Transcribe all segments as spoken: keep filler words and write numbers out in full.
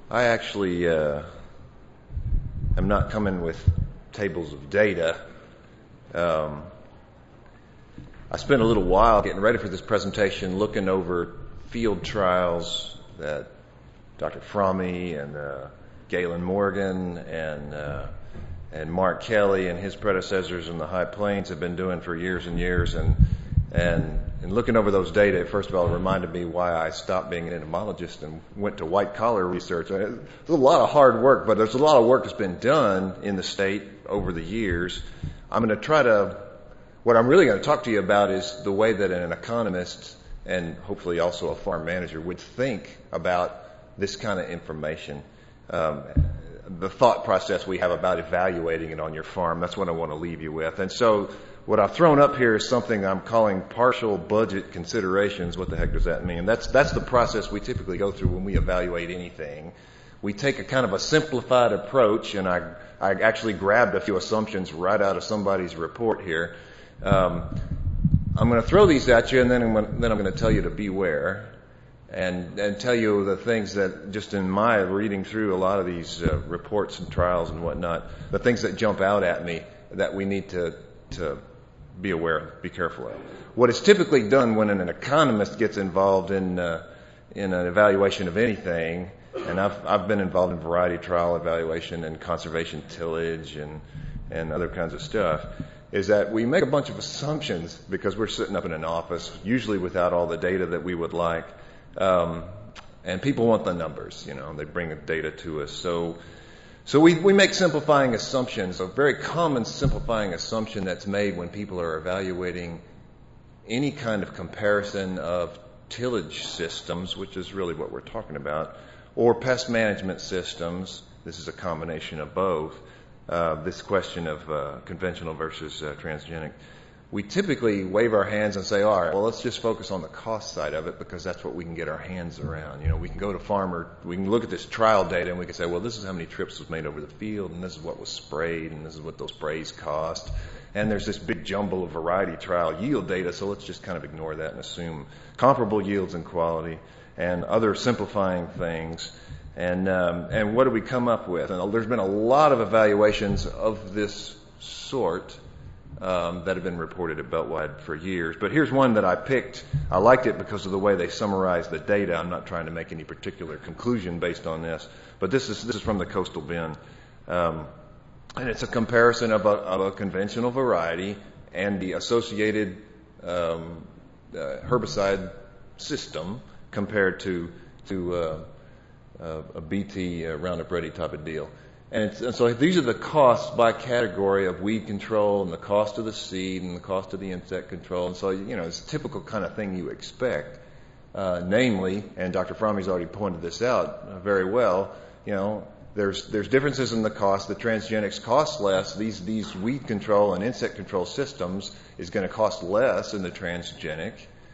I actually uh, am not coming with tables of data. Um, I spent a little while getting ready for this presentation looking over field trials that Doctor Fromme and uh, Galen Morgan and uh, and Mark Kelly and his predecessors in the High Plains have been doing for years and years. And and and looking over those data, first of all, it reminded me why I stopped being an entomologist and went to white-collar research. It's a lot of hard work, but there's a lot of work that's been done in the state over the years. I'm going to try to, what I'm really going to talk to you about is the way that an economist and hopefully also a farm manager would think about this kind of information. Um, the thought process we have about evaluating it on your farm, that's what I want to leave you with. And so what I've thrown up here is something I'm calling partial budget considerations. What the heck does that mean? That's that's the process we typically go through when we evaluate anything. We take a kind of a simplified approach, and I I actually grabbed a few assumptions right out of somebody's report here. Um, I'm going to throw these at you, and then I'm going to, then I'm going to tell you to beware, and and tell you the things that just in my reading through a lot of these uh, reports and trials and whatnot, the things that jump out at me that we need to to be aware of, be careful of. What is typically done when an economist gets involved in uh, in an evaluation of anything, and I've I've been involved in variety trial evaluation and conservation tillage and and other kinds of stuff, is that we make a bunch of assumptions because we're sitting up in an office, usually without all the data that we would like, um, and people want the numbers. You know, they bring the data to us, so. So we, we make simplifying assumptions. A very common simplifying assumption that's made when people are evaluating any kind of comparison of tillage systems, which is really what we're talking about, or pest management systems. This is a combination of both. Uh, this question of uh, conventional versus uh, transgenic. We typically wave our hands and say, all right, well, let's just focus on the cost side of it because that's what we can get our hands around. You know, we can go to farmer, we can look at this trial data and we can say, well, this is how many trips was made over the field and this is what was sprayed and this is what those sprays cost. And there's this big jumble of variety trial yield data, so let's just kind of ignore that and assume comparable yields and quality and other simplifying things. And um, and what do we come up with? And there's been a lot of evaluations of this sort Um, that have been reported at Beltwide for years. But here's one that I picked. I liked it because of the way they summarize the data. I'm not trying to make any particular conclusion based on this. But this is this is from the Coastal Bend. Um, and it's a comparison of a, of a conventional variety and the associated um, uh, herbicide system compared to, to uh, uh, a B T uh, Roundup Ready type of deal. And, it's, and so these are the costs by category of weed control and the cost of the seed and the cost of the insect control. And so, you know, it's a typical kind of thing you expect. Uh, namely, and Doctor Fromme's already pointed this out uh, very well, you know, there's there's differences in the cost. The transgenics cost less. These, these weed control and insect control systems is going to cost less in the transgenic,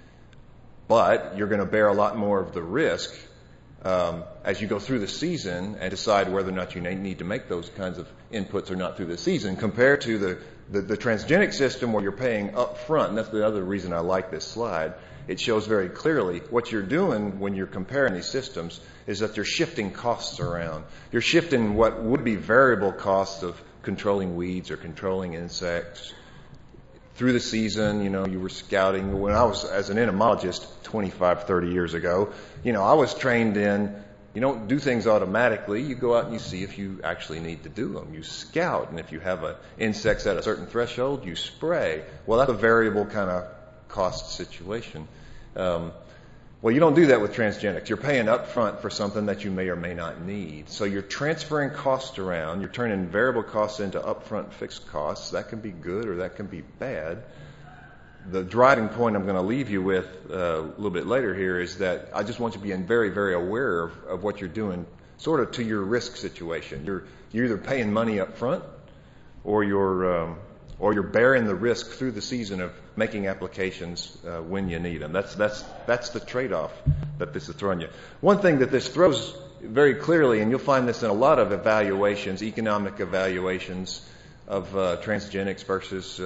but you're going to bear a lot more of the risk Um, as you go through the season and decide whether or not you need to make those kinds of inputs or not through the season, compared to the, the, the transgenic system where you're paying up front. And that's the other reason I like this slide. It shows very clearly what you're doing when you're comparing these systems is that you're shifting costs around. You're shifting what would be variable costs of controlling weeds or controlling insects through the season. You know, you were scouting. When I was, as an entomologist, twenty-five, thirty years ago, you know, I was trained in, you don't do things automatically. You go out and you see if you actually need to do them. You scout, and if you have a insects at a certain threshold, you spray. Well, that's a variable kind of cost situation. Um, well, you don't do that with transgenics. You're paying up front for something that you may or may not need. So you're transferring costs around. You're turning variable costs into upfront fixed costs. That can be good or that can be bad. The driving point I'm going to leave you with uh, a little bit later here is that I just want you to be very, very aware of, of what you're doing sort of to your risk situation. You're, you're either paying money up front or you're um, or you're bearing the risk through the season of making applications uh, when you need them. That's that's that's the trade-off that this is throwing you. One thing that this throws very clearly, and you'll find this in a lot of evaluations, economic evaluations of uh, transgenics versus uh,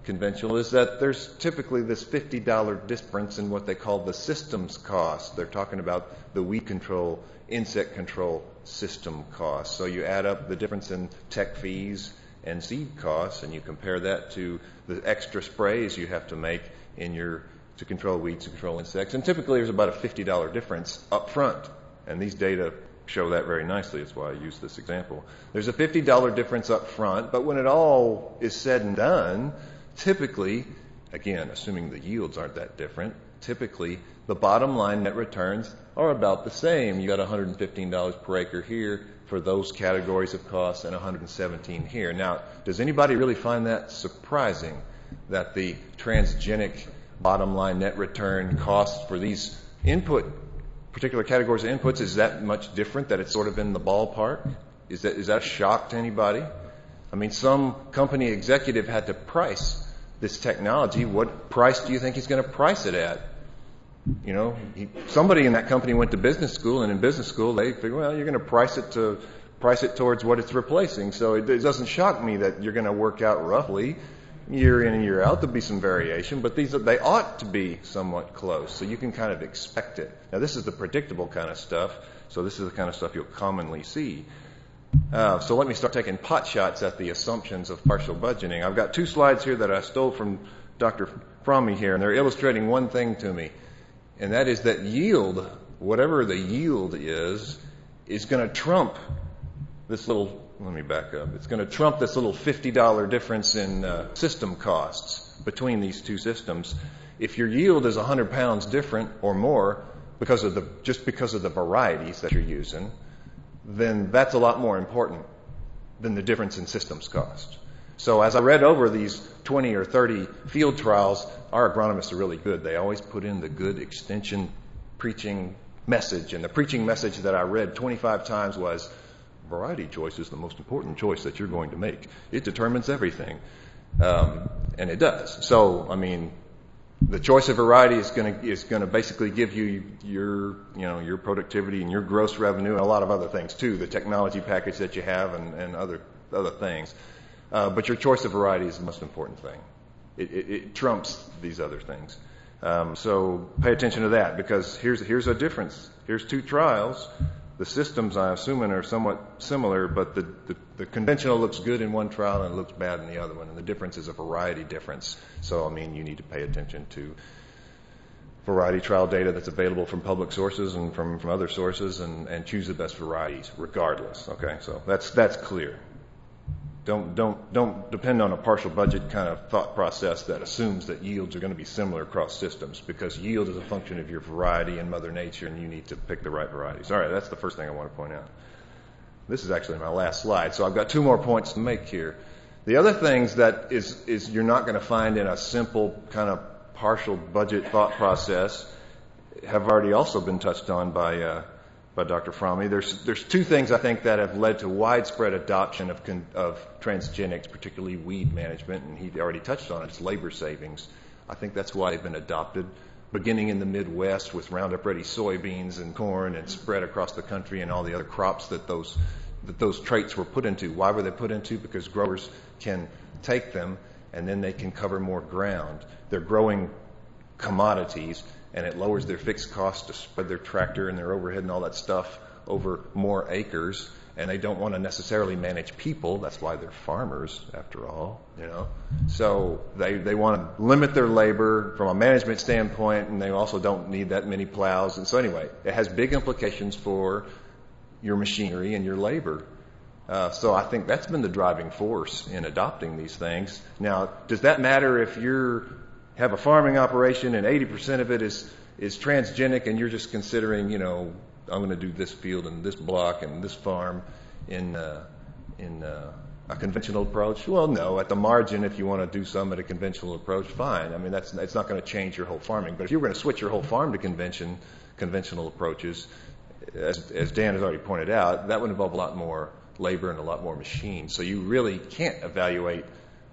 conventional is that there's typically this fifty dollars difference in what they call the systems cost. They're talking about the weed control, insect control system costs. So you add up the difference in tech fees and seed costs, and you compare that to the extra sprays you have to make in your to control weeds, to control insects. And typically there's about a fifty dollars difference up front. And these data show that very nicely. That's why I use this example. There's a fifty dollars difference up front, but when it all is said and done, typically, again, assuming the yields aren't that different, typically the bottom line net returns are about the same. You got one hundred fifteen dollars per acre here for those categories of costs and one hundred seventeen dollars here. Now, does anybody really find that surprising that the transgenic bottom line net return costs for these input, particular categories of inputs, is that much different, that it's sort of in the ballpark? Is that, is that a shock to anybody? I mean, some company executive had to price this technology. What price do you think he's going to price it at? You know, he, somebody in that company went to business school, and in business school they figure, well, you're going to price it to price it towards what it's replacing. So it, it doesn't shock me that you're going to work out roughly year in and year out. There'll be some variation, but these are, they ought to be somewhat close, so you can kind of expect it. Now, this is the predictable kind of stuff, so this is the kind of stuff you'll commonly see. Uh, so let me start taking pot shots at the assumptions of partial budgeting. I've got two slides here that I stole from Doctor Fromme here, and they're illustrating one thing to me, and that is that yield, whatever the yield is, is going to trump this little, let me back up, it's going to trump this little fifty dollars difference in uh, system costs between these two systems. If your yield is one hundred pounds different or more because of the just because of the varieties that you're using, then that's a lot more important than the difference in systems cost. So as I read over these twenty or thirty field trials, our agronomists are really good. They always put in the good extension preaching message. And the preaching message that I read twenty-five times was, variety choice is the most important choice that you're going to make. It determines everything. Um, and it does. So, I mean, the choice of variety is going to is going to basically give you your you know your productivity and your gross revenue and a lot of other things too, the technology package that you have and, and other other things. Uh, but your choice of variety is the most important thing. It, it, it trumps these other things. Um, so pay attention to that, because here's here's a difference. Here's two trials. The systems, I assume, are somewhat similar, but the, the, the conventional looks good in one trial and it looks bad in the other one, and the difference is a variety difference. So, I mean, you need to pay attention to variety trial data that's available from public sources and from, from other sources, and, and choose the best varieties regardless. Okay, so that's that's clear. Don't don't don't depend on a partial budget kind of thought process that assumes that yields are going to be similar across systems, because yield is a function of your variety and Mother Nature, and you need to pick the right varieties. All right, that's the first thing I want to point out. This is actually my last slide, so I've got two more points to make here. The other things that is is you're not going to find in a simple kind of partial budget thought process have already also been touched on by uh, by Doctor Fromme. There's there's two things I think that have led to widespread adoption of con, of transgenics, particularly weed management, and he already touched on it. It's labor savings. I think that's why they've been adopted, beginning in the Midwest with Roundup Ready soybeans and corn, and spread across the country and all the other crops that those that those traits were put into. Why were they put into? Because growers can take them and then they can cover more ground. They're growing commodities, and it lowers their fixed costs to spread their tractor and their overhead and all that stuff over more acres. And they don't want to necessarily manage people. That's why they're farmers, after all, you know. So they, they want to limit their labor from a management standpoint, and they also don't need that many plows. And so anyway, it has big implications for your machinery and your labor. Uh, so I think that's been the driving force in adopting these things. Now, does that matter if you're have a farming operation and eighty percent of it is, is transgenic, and you're just considering, you know, I'm going to do this field and this block and this farm in uh, in uh, a conventional approach? Well, no. At the margin, if you want to do some at a conventional approach, fine. I mean, that's it's not going to change your whole farming. But if you're going to switch your whole farm to convention conventional approaches, as, as Dan has already pointed out, that would involve a lot more labor and a lot more machines. So you really can't evaluate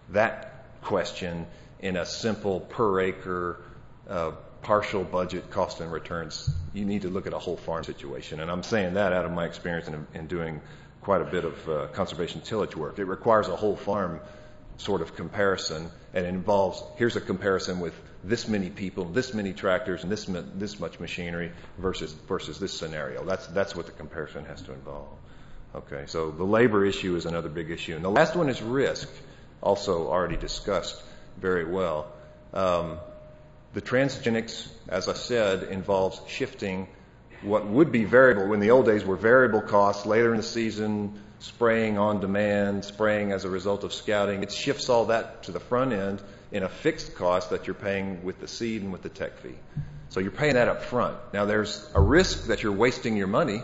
that question in a simple per acre uh, partial budget cost and returns. You need to look at a whole farm situation. And I'm saying that out of my experience in, in doing quite a bit of uh, conservation tillage work. It requires a whole farm sort of comparison, and it involves, here's a comparison with this many people, this many tractors, and this this much machinery versus versus this scenario. That's that's what the comparison has to involve. Okay, so the labor issue is another big issue. And the last one is risk, also already discussed very well. Um, the transgenics, as I said, involves shifting what would be variable, when the old days were variable costs, later in the season, spraying on demand, spraying as a result of scouting. It shifts all that to the front end in a fixed cost that you're paying with the seed and with the tech fee. So you're paying that up front. Now there's a risk that you're wasting your money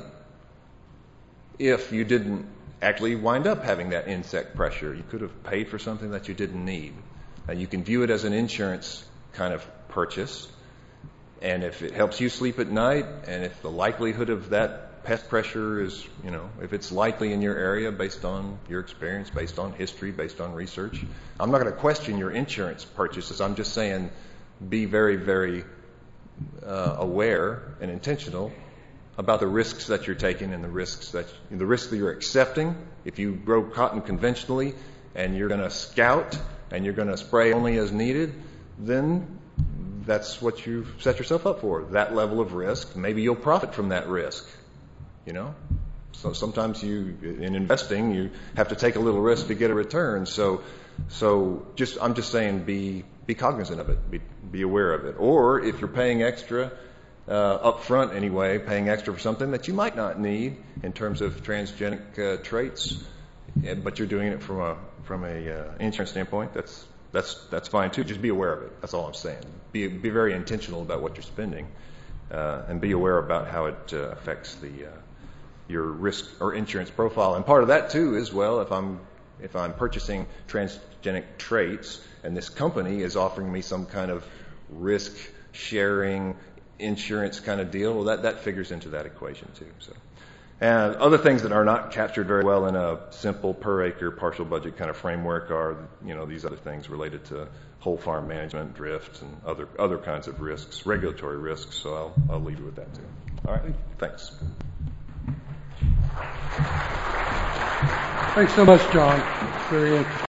if you didn't actually wind up having that insect pressure. You could have paid for something that you didn't need. And you can view it as an insurance kind of purchase. And if it helps you sleep at night, and if the likelihood of that pest pressure is, you know, if it's likely in your area based on your experience, based on history, based on research, I'm not going to question your insurance purchases. I'm just saying be very, very uh, aware and intentional about the risks that you're taking and the risks that the risks that you're accepting. If you grow cotton conventionally and you're going to scout and you're going to spray only as needed, then that's what you've set yourself up for, that level of risk. Maybe you'll profit from that risk, you know. So sometimes you, in investing, you have to take a little risk to get a return. So, so just I'm just saying, be be cognizant of it, be be aware of it. Or if you're paying extra uh, up front anyway, paying extra for something that you might not need in terms of transgenic uh, traits, but you're doing it from a from a uh, insurance standpoint, that's That's that's fine too. Just be aware of it. That's all I'm saying. Be be very intentional about what you're spending, uh, and be aware about how it uh, affects the uh, your risk or insurance profile. And part of that too is, well, if I'm if I'm purchasing transgenic traits and this company is offering me some kind of risk sharing insurance kind of deal, well, that that figures into that equation too. So. And other things that are not captured very well in a simple per acre partial budget kind of framework are, you know, these other things related to whole farm management, drift, and other other kinds of risks, regulatory risks. So I'll I'll leave you with that too. All right, thanks. Thanks so much, John. Very interesting.